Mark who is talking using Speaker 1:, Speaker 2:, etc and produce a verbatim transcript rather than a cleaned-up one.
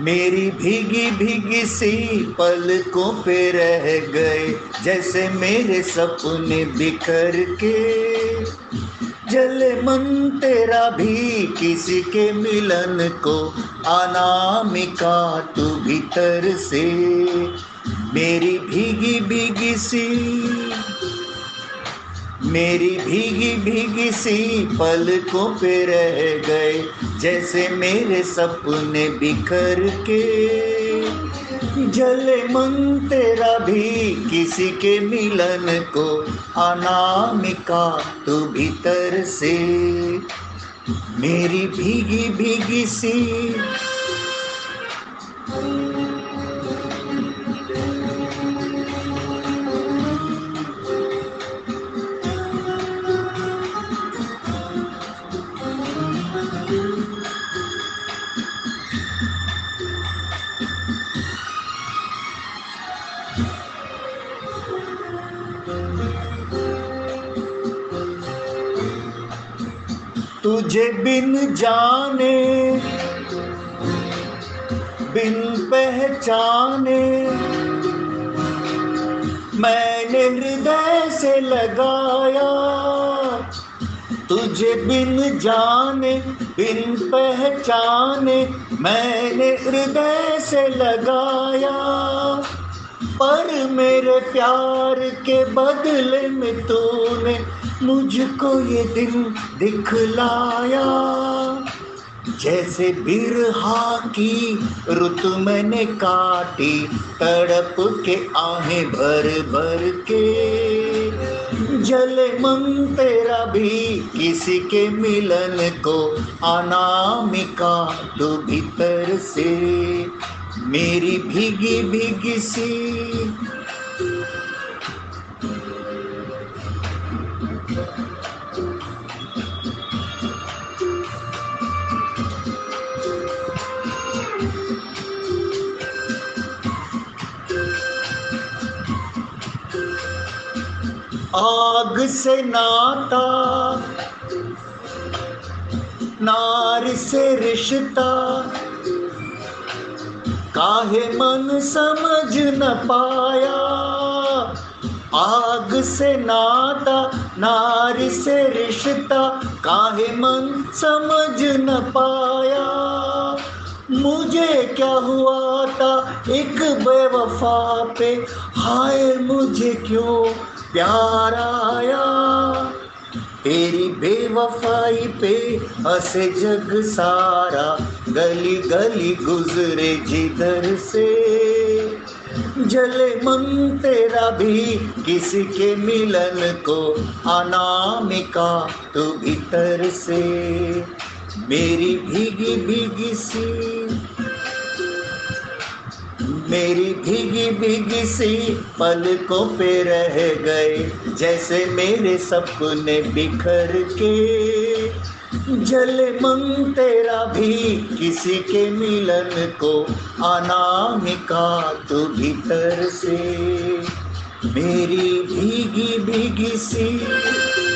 Speaker 1: मेरी भीगी भीगी सी पलकों पे रह गए, जैसे मेरे सपने बिखर के। जले मन तेरा भी किसी के मिलन को, अनामिका तू भीतर से। मेरी भीगी भीगी सी मेरी भीगी भीगी सी पलकों पे रह गए, जैसे मेरे सपने बिखर के। जले मन तेरा भी किसी के मिलन को, अनामिका तू भीतर से। मेरी भीगी भीगी सी तुझे बिन जाने बिन पहचाने, मैंने हृदय से लगाया। तुझे बिन जाने बिन पहचाने, मैंने हृदय से लगाया। पर मेरे प्यार के बदले में तूने मुझको ये दिन दिखलाया। जैसे बिरहा की रुत मैंने काटी, तड़प के आहें भर भर के। जले मन तेरा भी किसी के मिलन को, अनामिका तू भीतर से। मेरी भीगी भीगी सी आग से नाता, नार से रिश्ता, काहे मन समझ न पाया। आग से नाता, नार से रिश्ता, काहे मन समझ न पाया। मुझे क्या हुआ था एक बेवफा पे, हाय मुझे क्यों प्यार आया। तेरी बेवफाई पे हंसे जग सारा, गली गली गुजरे जिधर से। जले मन तेरा भी किसी के मिलन को, अनामिका तू भीतर से। मेरी भीगी भीगी सी मेरी भीगी भीगी सी पलकों पे रह गए, जैसे मेरे सपने बिखर के। जले मन तेरा भी किसी के मिलन को, अनामिका तू भीतर से। मेरी भीगी भीगी सी